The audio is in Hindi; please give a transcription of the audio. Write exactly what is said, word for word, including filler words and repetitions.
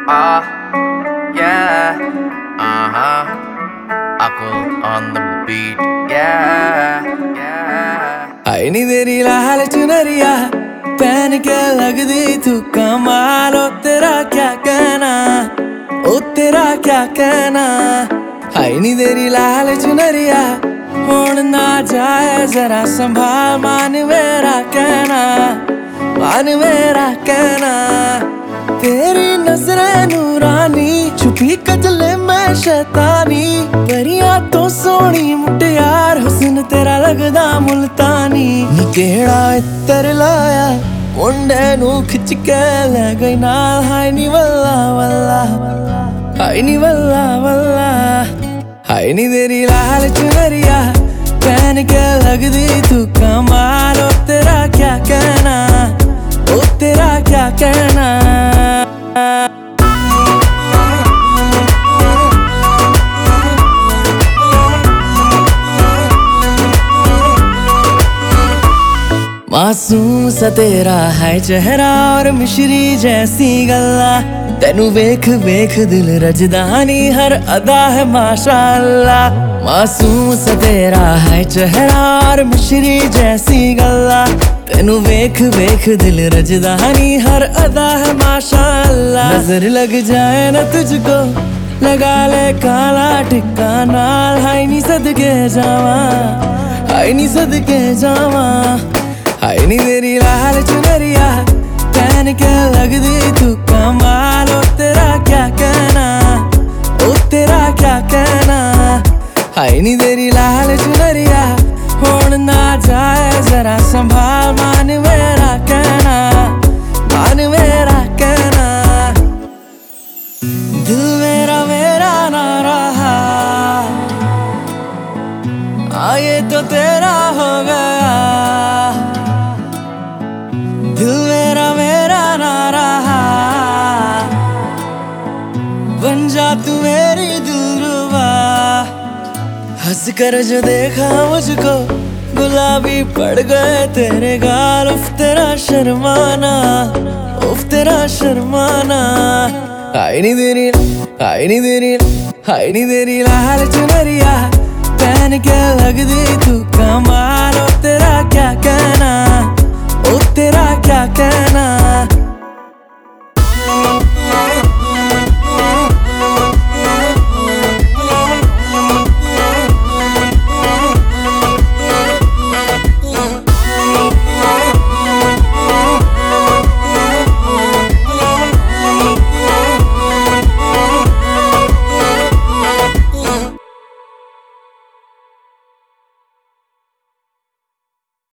Ah, yeah, uh-huh. Akul on the beat, yeah, yeah. आई नी तेरी लाल चुनरिया पहन के लगदी तू कमाल। ओ तेरा क्या कहना, ओ तेरा क्या कहना। आई नी तेरी लाल चुनरिया होड़ ना जाए जरा संभाल। मान मेरा कहना, मान मेरा कहना। तेरी नजरें नूरानी छुपी कजले में शैतानी। परियां तो सोनी मुटियार हुस्न तेरा लगदा मुल्तानी। नी केड़ा इत्तर लाया मुंडे नू खिच के ले गई नाल। हाय नी वल्ला वल्ला, हाय नी वल्ला वल्ला। हाय नी तेरी लाल चुनरिया पहन के लगदी तू कमाल। ओ तेरा क्या कहना, ओ तेरा क्या कहना। मासूम सा तेरा है चेहरा और मिश्री जैसी गल्ला। तेनू वेख वेख दिल रजदानी हर अदा है माशाअल्लाह। मासूम सा तेरा है चेहरा और मिश्री जैसी गल्ला। तेनू वेख वेख दिल रजदानी हर अदा है माशाअल्लाह। नजर लग जाए न तुझको लगा ले काला टिक्का नाल। हाय नी सदके जावा, हाय नी सदके जावा। हाय नी तेरी लाल चुनरिया पहन के लगदी तू कमाल। ओ तेरा क्या कहना, ओ तेरा क्या कहना। हाय नी तेरी लाल चुनरिया होड़ ना जाए जरा संभाल। मान मेरा कहना, मान मेरा कहना। दिल मेरा मेरा ना रहा, आए तो तेरा हो गया। दिल मेरा मेरा ना रहा, बन जा तू मेरी दिलरुबा। हंस कर जो देखा मुझको गुलाबी पड़ गए तेरे गाल। उफ तेरा शर्माना, उफ तेरा शर्माना। हाय नी तेरी, हाय नी तेरी, हाय नी तेरी लाल चुनरिया पहन के लगदी तू कमाल। ओ तेरा क्या कहना, ओ तेरा क्या कहना।